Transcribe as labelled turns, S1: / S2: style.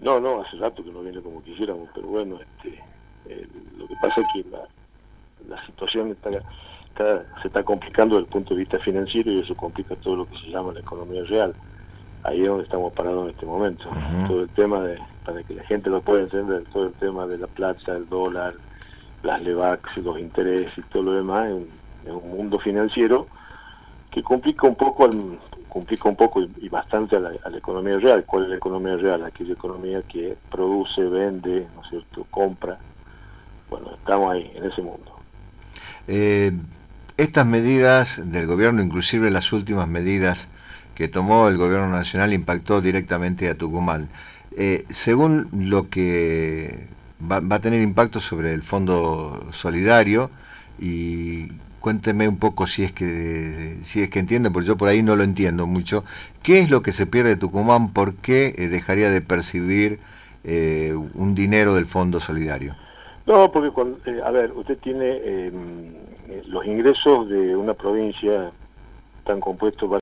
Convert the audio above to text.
S1: No, no, hace rato que no viene como quisiéramos, pero bueno, lo que pasa es que la situación se está complicando desde el punto de vista financiero y eso complica todo lo que se llama la economía real. Ahí es donde estamos parados en este momento. Todo el tema para que la gente lo pueda entender, todo el tema de la plata, el dólar, las LEVAX, los intereses y todo lo demás, es un mundo financiero que complica un poco y bastante a la economía real. ¿Cuál es la economía real? Aquella economía que produce, vende, ¿no es cierto?, compra. Bueno, estamos ahí, en ese mundo.
S2: Estas medidas del gobierno, inclusive las últimas medidas que tomó el gobierno nacional, impactó directamente a Tucumán. Según lo que va a tener impacto sobre el Fondo Solidario, y cuénteme un poco si es que entienden, porque yo por ahí no lo entiendo mucho. ¿Qué es lo que se pierde de Tucumán? ¿Por qué dejaría de percibir un dinero del Fondo Solidario?
S1: No, porque a ver, usted tiene los ingresos de una provincia están compuestos